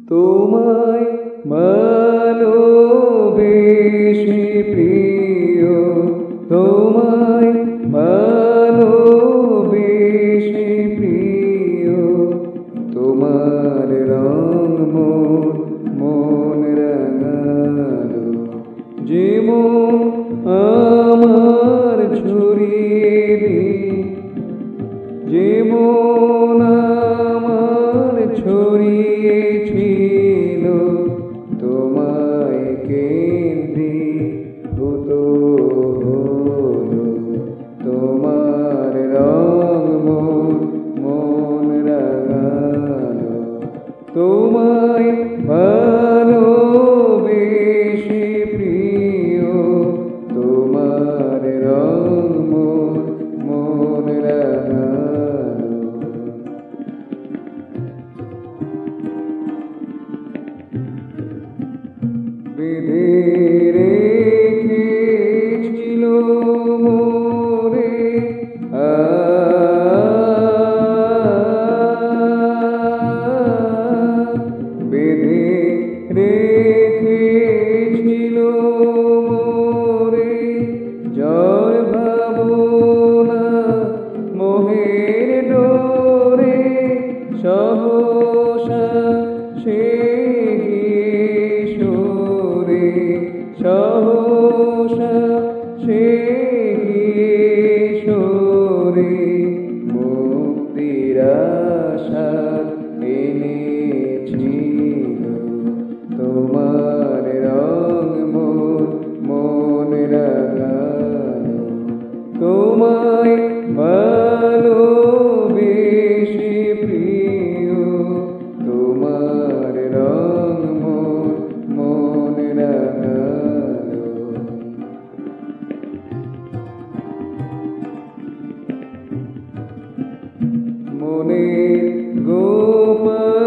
তোমায় ভালোবেসে প্রিয়, তোমায় ভালোবেসে প্রিয়, তোমার রং মন রাঙালো, যেমন আমার ছড়িয়ে দিই, যেমন আমার ছড়িয়েছিল, তোমায় কেন্দ্রীভূত হলো, তোমার রং মন রাঙালো, তোমায় ভালোবেসে প্রিয়, তোমার রং মন রাঙালো। বেঁধে রেখেছিল মোরে বেঁধে রেখেছিল মোরে জয় ভাবনা মোহের ডোরে, সহসা সে সরে, সহসা সে সরে, মুক্তির আশা এনেছিল, তোমার রং মন রাঙালো, তোমায় ভালোবেসে প্রিয়, তোমার রং মন রাঙালো। মনের গোপন